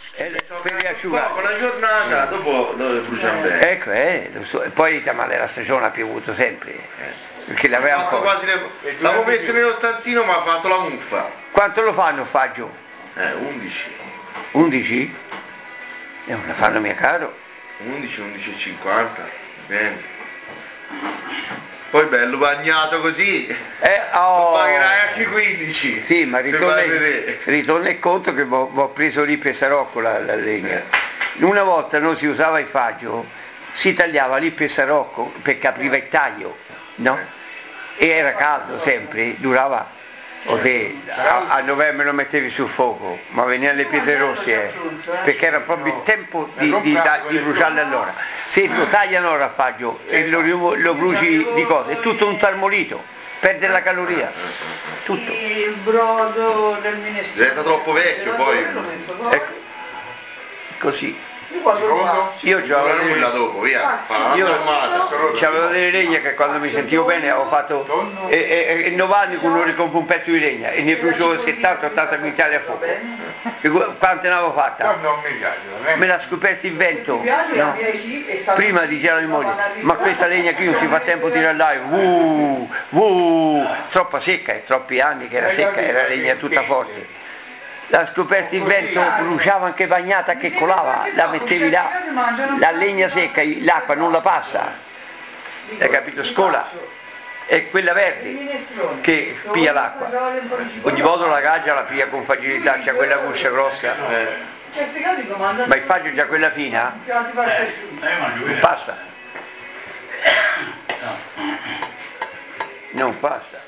per riasciugare. Con la giornata, dopo lo bruciamo bene. Ecco, lo so. E poi male la stagione ha piovuto sempre. Perché l'aveva fatto quasi l'avevo messo nello stanzino, ma ha fatto la muffa. Quanto lo fanno faggio? 11. 11? Non la fanno mica caro. 11, 11,50. Bene. Poi bello bagnato così. Lo pagherai anche 15. Sì, ma ritorna il conto che ho preso lì per Sarocco la legna. Una volta non si usava il faggio, si tagliava lì per Sarocco per capriva il taglio, no? E era caldo sempre, durava. A novembre lo mettevi sul fuoco, ma venivano le pietre rosse, perché era proprio il tempo di bruciarle allora. Se lo tagliano ora a faggio e lo bruci di cose, è tutto un tarmolito, perde la caloria, tutto. Il brodo del minestrone diventa troppo vecchio poi. Ecco, così. Io c'avevo nulla dopo, via. C'avevo delle legna che quando mi sentivo bene avevo fatto 9 anni che non ricompro un pezzo di legna e ne bruciavo 70-80 quintali a fuoco. Quante ne avevo fatta? Me l'ha scoperto il vento, no? Prima diceva mia moglie, ma questa legna qui non si fa tempo di tirare l'aria, troppa secca, è troppi anni che era secca, era legna tutta forte. L'ha scoperto il vento, bruciava anche bagnata che colava, la mettevi là, la legna secca, l'acqua non la passa, hai capito? Scola, è quella verde che piglia l'acqua, ogni volta la gaggia la piglia con facilità, c'è quella buscia grossa, ma il faggio già quella fina, non passa, non passa.